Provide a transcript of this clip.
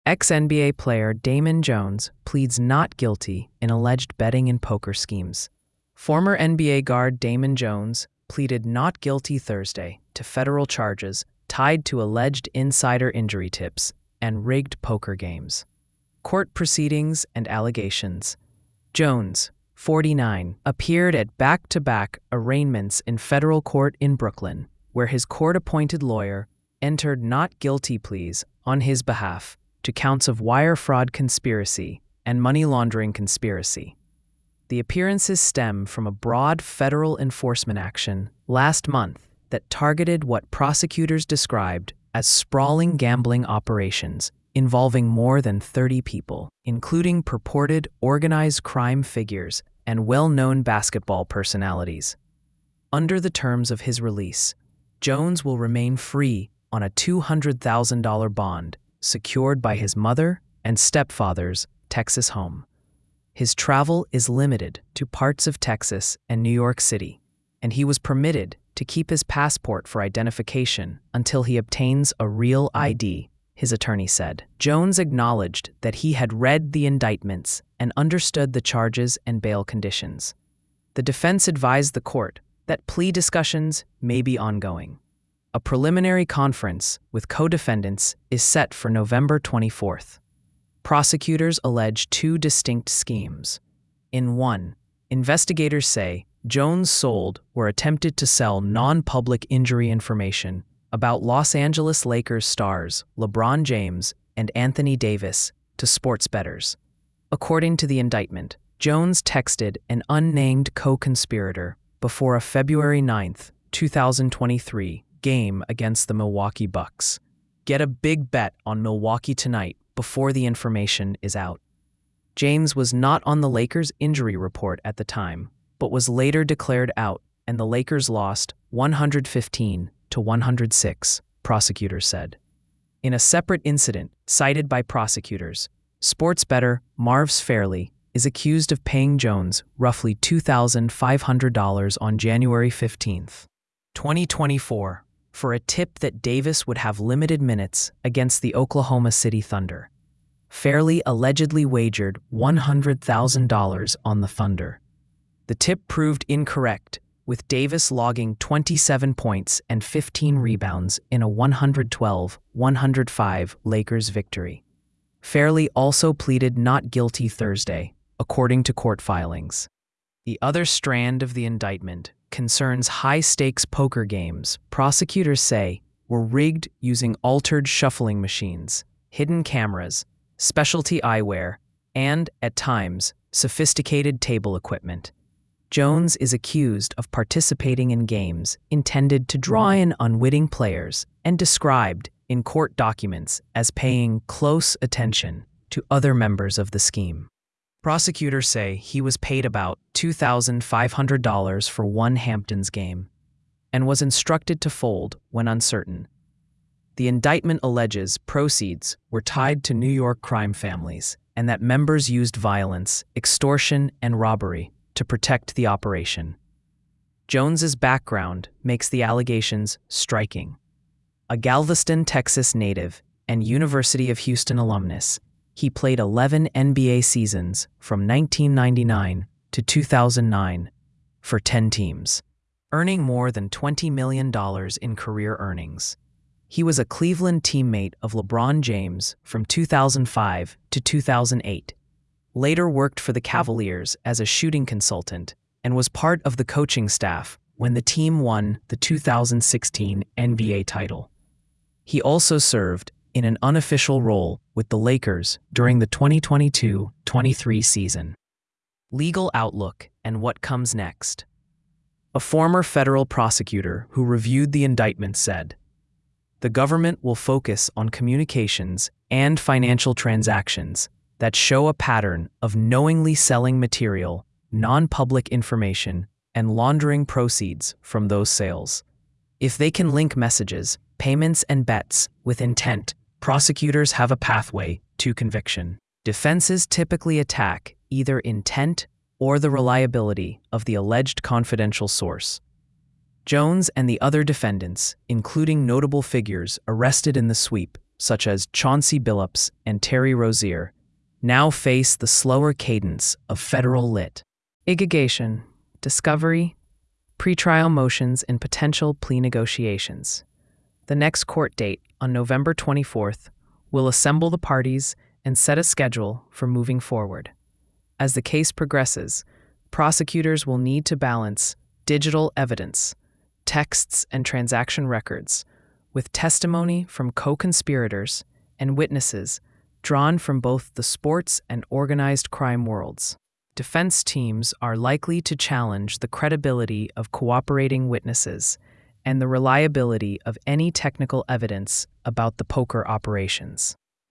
Ex-NBA player Damon Jones pleads not guilty in alleged betting and poker schemes. Former NBA guard Damon Jones pleaded not guilty Thursday to federal charges tied to alleged insider injury tips and rigged poker games. Court proceedings and allegations. Jones, 49, appeared at back-to-back arraignments in federal court in Brooklyn, where his court-appointed lawyer entered not guilty pleas on his behalf to counts of wire fraud conspiracy and money laundering conspiracy. The appearances stem from a broad federal enforcement action last month that targeted what prosecutors described as sprawling gambling operations involving more than 30 people, including purported organized crime figures and well-known basketball personalities. Under the terms of his release, Jones will remain free on a $200,000 bond secured by his mother and stepfather's Texas home. His travel is limited to parts of Texas and New York City, and he was permitted to keep his passport for identification until he obtains a real ID, his attorney said. Jones acknowledged that he had read the indictments and understood the charges and bail conditions. The defense advised the court that plea discussions may be ongoing. A preliminary conference with co-defendants is set for November 24th. Prosecutors allege two distinct schemes. In one, investigators say Jones sold or attempted to sell non-public injury information about Los Angeles Lakers stars LeBron James and Anthony Davis to sports bettors. According to the indictment, Jones texted an unnamed co-conspirator before a February 9, 2023 game against the Milwaukee Bucks. Get a big bet on Milwaukee tonight before the information is out. James was not on the Lakers' injury report at the time, but was later declared out, and the Lakers lost 115-106, prosecutors said. In a separate incident cited by prosecutors, sports bettor Marvis Fairley is accused of paying Jones roughly $2,500 on January 15, 2024, for a tip that Davis would have limited minutes against the Oklahoma City Thunder. Fairley allegedly wagered $100,000 on the Thunder. The tip proved incorrect, with Davis logging 27 points and 15 rebounds in a 112-105 Lakers victory. Fairley also pleaded not guilty Thursday, according to court filings. The other strand of the indictment concerns high-stakes poker games prosecutors say were rigged using altered shuffling machines, hidden cameras, specialty eyewear, and, at times, sophisticated table equipment. Jones is accused of participating in games intended to draw in unwitting players and described in court documents as paying close attention to other members of the scheme. Prosecutors say he was paid about $2,500 for one Hamptons game and was instructed to fold when uncertain. The indictment alleges proceeds were tied to New York crime families and that members used violence, extortion, and robbery to protect the operation. Jones's background makes the allegations striking. A Galveston, Texas native and University of Houston alumnus, he played 11 NBA seasons from 1999 to 2009 for 10 teams, earning more than $20 million in career earnings. He was a Cleveland teammate of LeBron James from 2005 to 2008, later worked for the Cavaliers as a shooting consultant, and was part of the coaching staff when the team won the 2016 NBA title. He also served in an unofficial role with the Lakers during the 2022-23 season. Legal outlook and what comes next. A former federal prosecutor who reviewed the indictment said, "The government will focus on communications and financial transactions that show a pattern of knowingly selling material, non-public information, and laundering proceeds from those sales. If they can link messages, payments, and bets with intent, prosecutors have a pathway to conviction." Defenses typically attack either intent or the reliability of the alleged confidential source. Jones and the other defendants, including notable figures arrested in the sweep, such as Chauncey Billups and Terry Rozier, now face the slower cadence of federal lit. Litigation, discovery, pretrial motions, and potential plea negotiations. The next court date, on November 24th, will assemble the parties and set a schedule for moving forward. As the case progresses, prosecutors will need to balance digital evidence, texts and transaction records, with testimony from co-conspirators and witnesses drawn from both the sports and organized crime worlds. Defense teams are likely to challenge the credibility of cooperating witnesses and the reliability of any technical evidence about the poker operations.